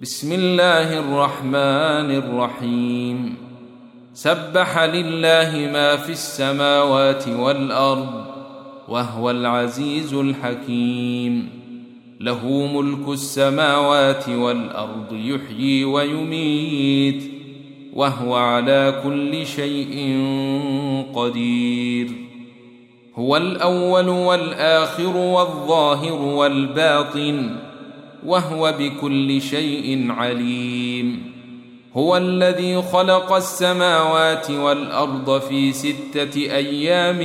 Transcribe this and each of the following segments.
بسم الله الرحمن الرحيم سبح لله ما في السماوات والأرض وهو العزيز الحكيم له ملك السماوات والأرض يحيي ويميت وهو على كل شيء قدير هو الأول والآخر والظاهر والباطن وهو بكل شيء عليم هو الذي خلق السماوات والأرض في 6 أيام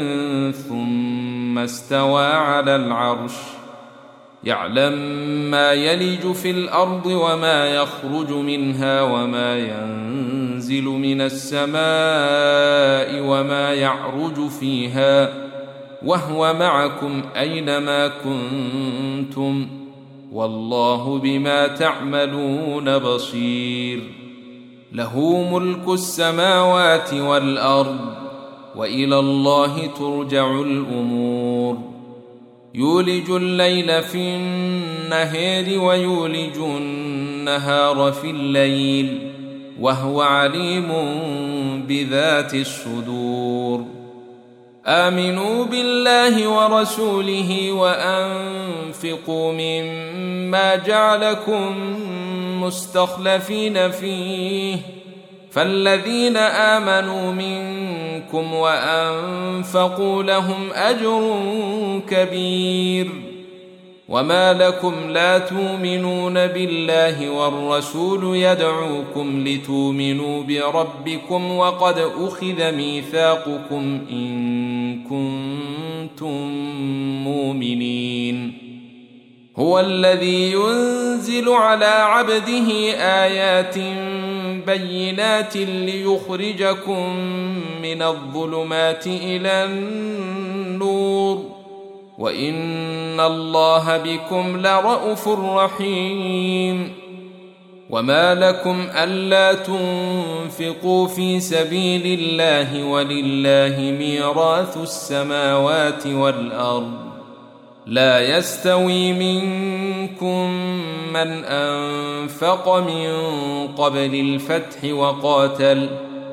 ثم استوى على العرش يعلم ما يلج في الأرض وما يخرج منها وما ينزل من السماء وما يعرج فيها وهو معكم أينما كنتم والله بما تعملون بصير له ملك السماوات والأرض وإلى الله ترجع الأمور يولج الليل في النهار ويولج النهار في الليل وهو عليم بذات الصدور آمنوا بالله ورسوله وأنفقوا مما جعلكم مستخلفين فيه فالذين آمنوا منكم وأنفقوا لهم أجر كبير وما لكم لا تؤمنون بالله والرسول يدعوكم لتؤمنوا بربكم وقد أخذ ميثاقكم إن كنتم مؤمنين هو الذي ينزل على عبده آيات بينات ليخرجكم من الظلمات إلى النور وإن الله بكم لرءوف رحيم وما لكم ألا تنفقوا في سبيل الله ولله ميراث السماوات والأرض لا يستوي منكم من أنفق من قبل الفتح وقاتل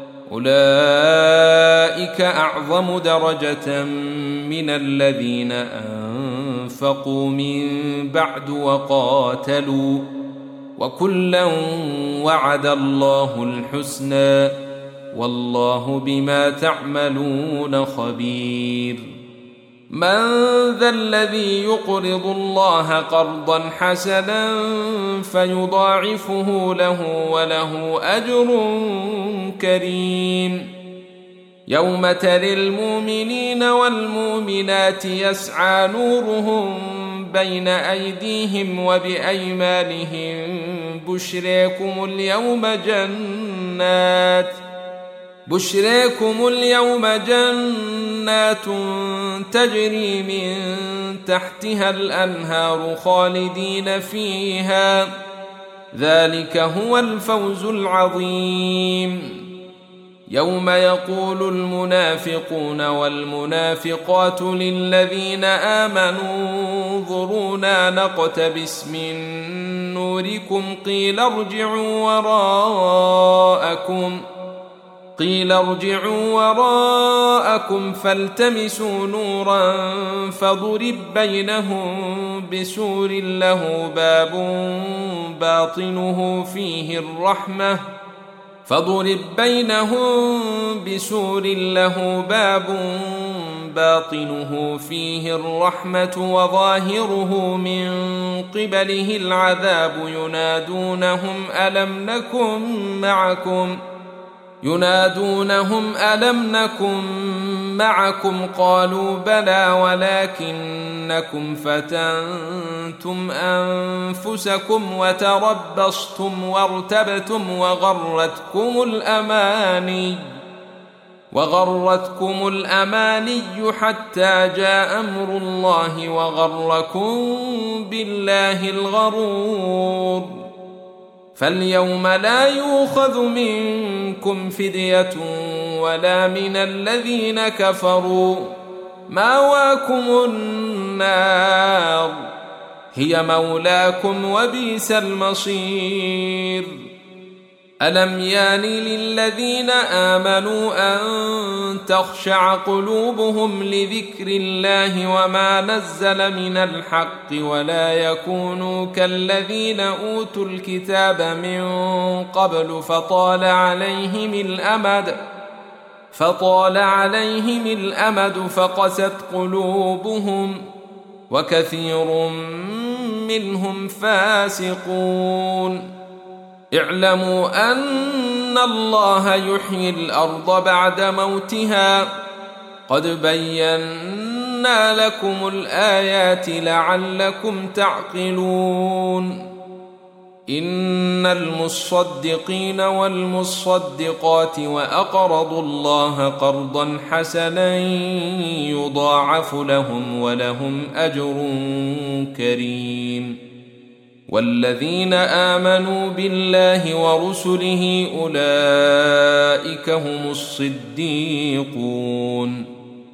أولئك أعظم درجة من الذين أنفقوا من بعد وقاتلوا وكلا وعد الله الحسنى والله بما تعملون خبير من ذا الذي يقرض الله قرضا حسنا فيضاعفه له وله أجر كريم يوم ترى المؤمنين والمؤمنات يسعى نورهم بين أيديهم وبأيمانهم بشراكم اليوم جنات تجري من تحتها الأنهار خالدين فيها ذلك هو الفوز العظيم يوم يقول المنافقون والمنافقات للذين آمنوا انظرونا نقتبس من نوركم قيل ارجعوا وراءكم فالتمسوا نورا فضرب بينهم بسور له باب باطنه فيه الرحمة وظاهره من قبله العذاب ينادونهم ألم نكن معكم قالوا بلى ولكنكم فتنتم أنفسكم وتربصتم وارتبتم وغرتكم الأماني حتى جاء أمر الله وغركم بالله الغرور فاليوم لا يؤخذ منكم فدية ولا من الذين كفروا مأواكم النار هي مولاكم وبئس المصير. ألم يان للذين آمنوا أن تخشع قلوبهم لذكر الله وما نزل من الحق ولا يكونوا كالذين أوتوا الكتاب من قبل فطال عليهم الأمد فقست قلوبهم وكثير منهم فاسقون. اعلموا أن الله يحيي الأرض بعد موتها قد بينا لكم الآيات لعلكم تعقلون. إن المصدقين والمصدقات وأقرضوا الله قرضا حسنا يضاعف لهم ولهم أجر كريم. والذين آمنوا بالله ورسله أولئك هم الصديقون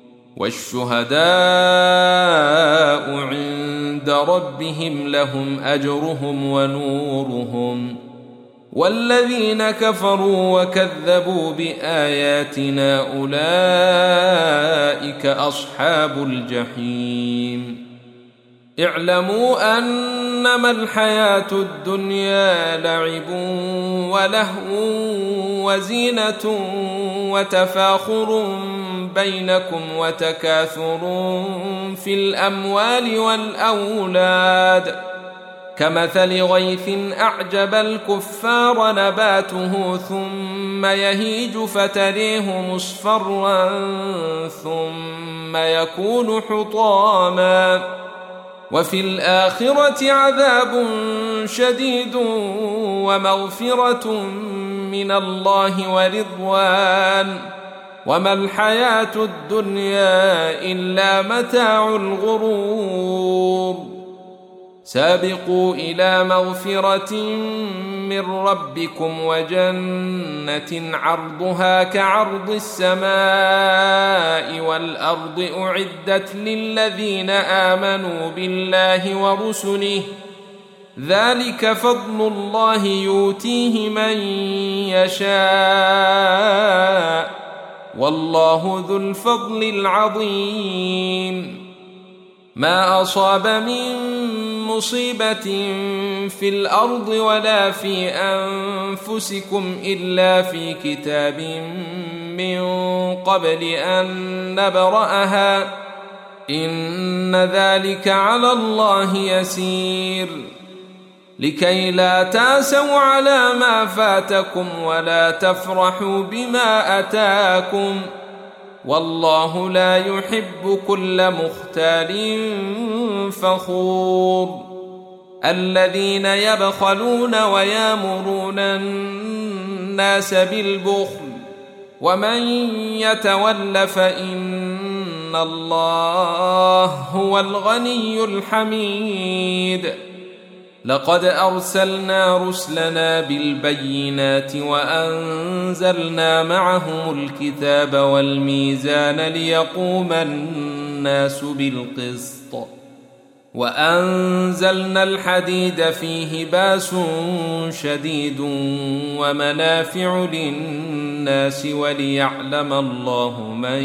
والشهداء عند ربهم لهم أجرهم ونورهم. والذين كفروا وكذبوا بآياتنا أولئك أصحاب الجحيم. اعلموا أنما الحياة الدنيا لعب ولهو وزينة وتفاخر بينكم وتكاثر في الأموال والأولاد كمثل غيث أعجب الكفار نباته ثم يهيج فتريه مصفرا ثم يكون حطاما وفي الآخرة عذاب شديد ومغفرة من الله ورضوان وما الحياة الدنيا إلا متاع الغرور. سابقوا إلى مغفرة من ربكم وجنة عرضها كعرض السماء والأرض أعدت للذين آمنوا بالله ورسله ذلك فضل الله يؤتيه من يشاء والله ذو الفضل العظيم. ما أصاب من مصيبة في الأرض ولا في أنفسكم إلا في كتاب من قبل أن نبرأها إن ذلك على الله يسير. لكي لا تأسوا على ما فاتكم ولا تفرحوا بما أتاكم والله لا يحب كل مختال فخور. الذين يبخلون ويامرون الناس بالبخل ومن يتول فإن الله هو الغني الحميد. لقد أرسلنا رسلنا بالبينات وأنزلنا معهم الكتاب والميزان ليقوم الناس بالقسط وأنزلنا الحديد فيه بأس شديد ومنافع للناس وليعلم الله من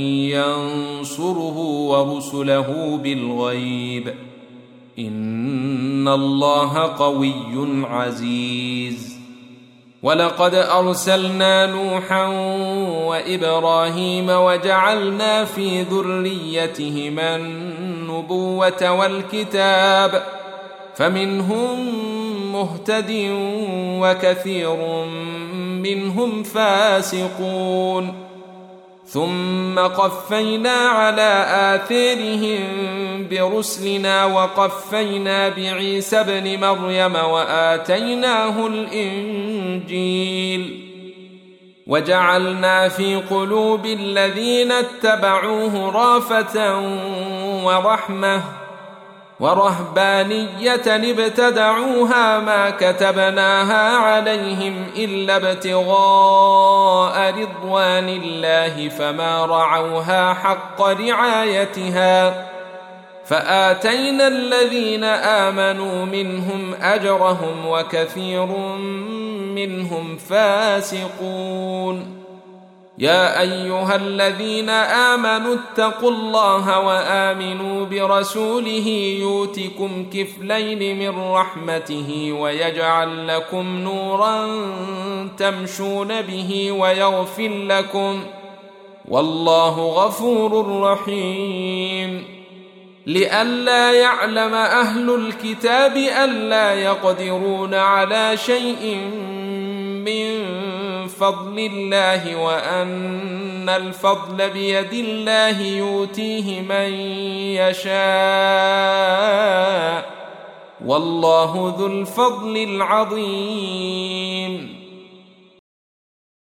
ينصره ورسله بالغيب إن الله قوي عزيز. ولقد أرسلنا نوحا وإبراهيم وجعلنا في ذريتهما النبوة والكتاب فمنهم مهتد وكثير منهم فاسقون. ثم قفينا على آثارهم برسلنا وقفينا بعيسى ابن مريم وآتيناه الإنجيل وجعلنا في قلوب الذين اتبعوه رأفة ورحمة ورهبانية ابتدعوها ما كتبناها عليهم إلا ابتغاء رضوان الله فما رعوها حق رعايتها فآتينا الذين آمنوا منهم أجرهم وكثير منهم فاسقون. يا أيها الذين آمنوا اتقوا الله وآمنوا برسوله يؤتكم كفلين من رحمته ويجعل لكم نورا تمشون به ويغفر لكم، والله غفور رحيم. لئلا يعلم أهل الكتاب ألا يقدرون على شيء من فضل الله وأن الفضل بيد الله يؤتيه من يشاء، والله ذو الفضل العظيم.